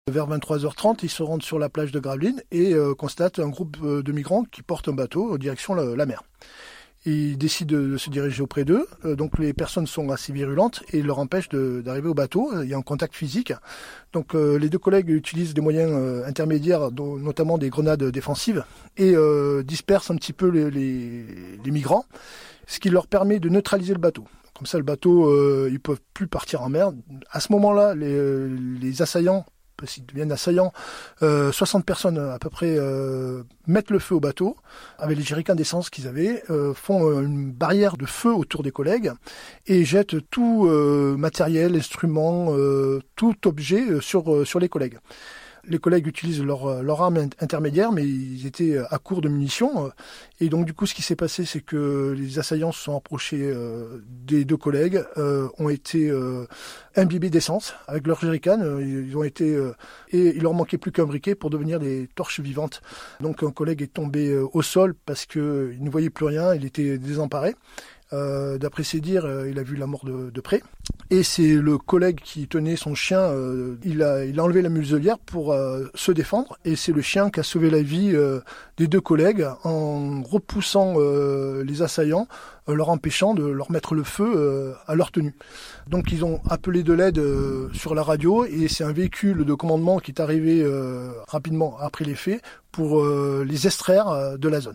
Vers 23h30, ils se rendent sur la plage de Gravelines et constatent un groupe de migrants qui portent un bateau en direction la mer. Ils décident de se diriger auprès d'eux, donc les personnes sont assez virulentes et leur empêchent d'arriver au bateau. Il y a un contact physique. Donc les deux collègues utilisent des moyens intermédiaires, notamment des grenades défensives, et dispersent un petit peu les migrants, ce qui leur permet de neutraliser le bateau. Comme ça, le bateau, ils peuvent plus partir en mer. À ce moment-là, les assaillants, s'ils deviennent assaillants, 60 personnes à peu près mettent le feu au bateau avec les jerrycans d'essence qu'ils avaient, font une barrière de feu autour des collègues et jettent tout matériel, instrument, tout objet sur les collègues. Les collègues utilisent leur arme intermédiaire, mais ils étaient à court de munitions. Et donc, du coup, ce qui s'est passé, c'est que les assaillants se sont approchés des deux collègues, ont été imbibés d'essence avec leurs jerrycans. Ils ont été et il leur manquait plus qu'un briquet pour devenir des torches vivantes. Donc, un collègue est tombé au sol parce qu'il ne voyait plus rien, il était désemparé. D'après ses dires, il a vu la mort de près. Et c'est le collègue qui tenait son chien, il a enlevé la muselière pour se défendre. Et c'est le chien qui a sauvé la vie des deux collègues en repoussant les assaillants, leur empêchant de leur mettre le feu à leur tenue. Donc ils ont appelé de l'aide sur la radio et c'est un véhicule de commandement qui est arrivé rapidement après les faits pour les extraire de la zone.